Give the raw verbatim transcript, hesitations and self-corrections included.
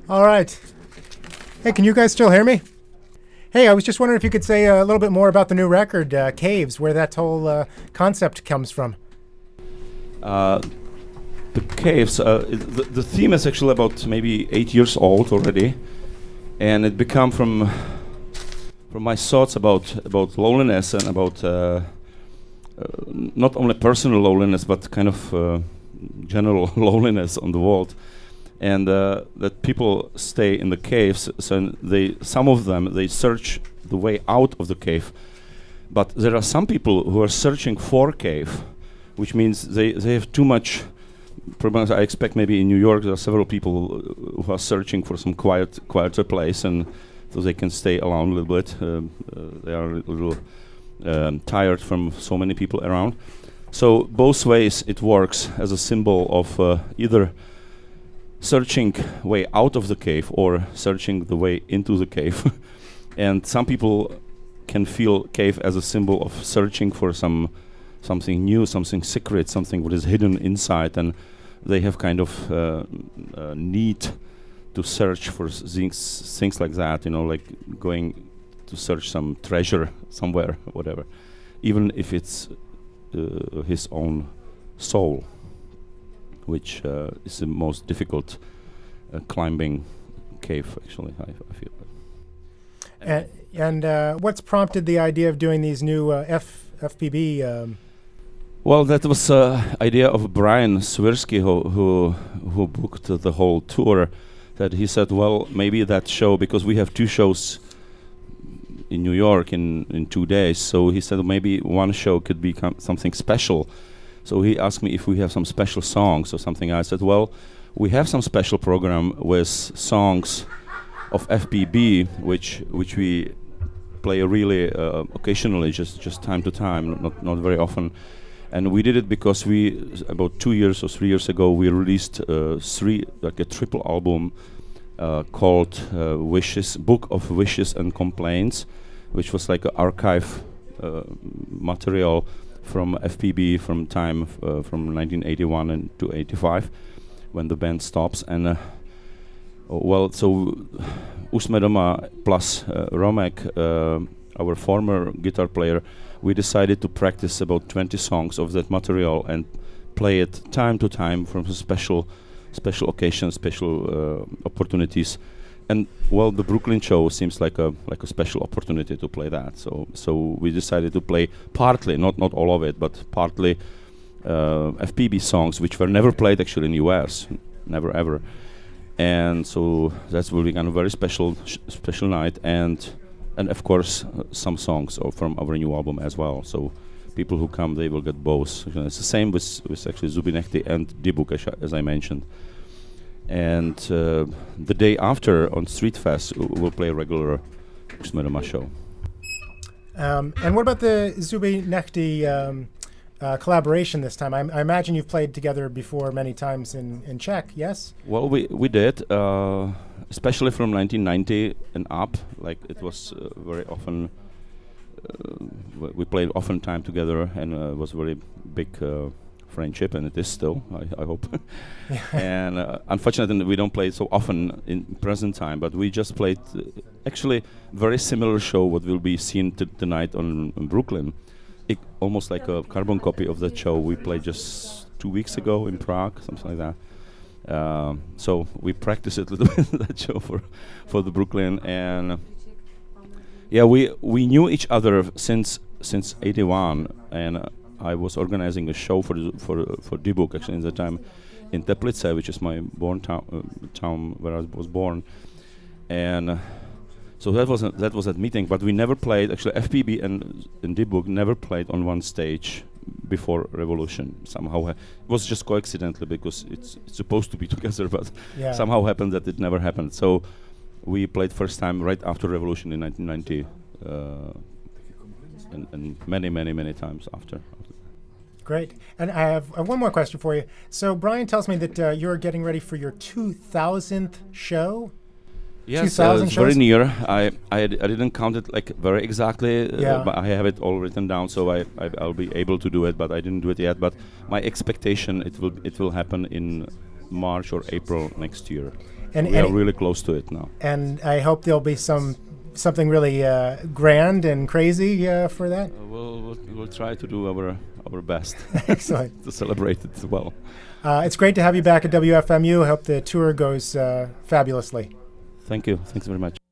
All right. Hey, can you guys still hear me? Hey, I was just wondering if you could say a little bit more about the new record, uh, Caves, where that whole uh, concept comes from. Uh, the Caves, uh, the, the theme is actually about maybe eight years old already, and it became from from my thoughts about about loneliness and about uh, uh, not only personal loneliness but kind of uh, general loneliness on the world. And uh, that people stay in the caves, so they some of them they search the way out of the cave, but there are some people who are searching for cave, which means they they have too much problems. I expect maybe in New York there are several people uh, who are searching for some quiet quieter place, and so they can stay alone a little bit. Um, uh, they are a little um, tired from so many people around. So both ways it works as a symbol of uh, either searching way out of the cave or searching the way into the cave. And some people can feel cave as a symbol of searching for some something new, something secret, something what is hidden inside, and they have kind of uh, uh, need to search for s- things things like that, you know, like going to search some treasure somewhere, whatever, even if it's uh, his own soul, which uh, is the most difficult uh, climbing cave, actually, I, I feel. And, and uh, what's prompted the idea of doing these new uh, F, FPB? Um Well, that was uh, idea of Brian Swirsky, who who who booked uh, the whole tour. That he said, well, maybe that show, because we have two shows in New York in, in two days, so he said maybe one show could become something special. So he asked me if we have some special songs or something. I said, well, we have some special program with songs of F P B, which which we play really uh, occasionally, just just time to time, not not very often. And we did it because we, about two years or three years ago, we released uh, three, like a triple album uh, called uh, Wishes, Book of Wishes and Complaints, which was like an archive uh, material from F P B from time f- uh, from nineteen eighty-one and to eighty-five, when the band stops. And uh, well, so Usme Doma plus uh, Romek, uh, our former guitar player, we decided to practice about twenty songs of that material and play it time to time from special special occasions, special uh, opportunities. And well, the Brooklyn show seems like a like a special opportunity to play that. So so we decided to play partly, not not all of it, but partly uh, F P B songs, which were never played actually in U S, never ever. And so that will be kind of very special sh- special night. And And of course, uh, some songs are from our new album as well. So people who come, they will get both. You know, it's the same with, with actually Zubinechty and Dibuk, as, as I mentioned. And uh, the day after on Street Fest, w- we'll play a regular Usme Doma show. Um, and what about the Zubinechty um, uh, collaboration this time? I, I imagine you've played together before many times in, in Czech, yes? Well, we we did, uh, especially from nineteen ninety and up. Like it was uh, very often. Uh, w- we played often time together, and uh, it was very big uh, friendship, and it is still. I, I hope. And uh, unfortunately, we don't play so often in present time. But we just played uh, actually very similar show what will be seen t- tonight on, on Brooklyn. It, almost like a carbon copy of that show we played just two weeks ago in Prague, something like that. Um, so we practiced it a little bit that show for for the Brooklyn, and uh, yeah, we we knew each other since since eighty-one, and uh, I was organizing a show for the, for uh, for Dibuk actually in the time in Teplice, which is my born town uh, town where I was born, and. Uh, So that was a, that was that meeting, but we never played. Actually, F P B and and Dibuk never played on one stage before Revolution. Somehow ha- it was just coincidentally because it's, it's supposed to be together, but Yeah. somehow happened that it never happened. So we played first time right after Revolution in nineteen ninety, uh, and, and many many many times after. after Great. And I have uh, one more question for you. So Brian tells me that uh, you're getting ready for your two thousandth show. Yes, uh, it's very near. I I, d- I didn't count it like very exactly, uh, Yeah. but I have it all written down, so I, I I'll be able to do it. But I didn't do it yet. But my expectation it will it will happen in March or April next year. And, we and are really close to it now. And I hope there'll be some something really uh, grand and crazy uh, for that. Uh, we'll, we'll we'll try to do our our best. Excellent. To celebrate it well. Uh, it's great to have you back at W F M U. I hope the tour goes uh, fabulously. Thank you. Thanks very much.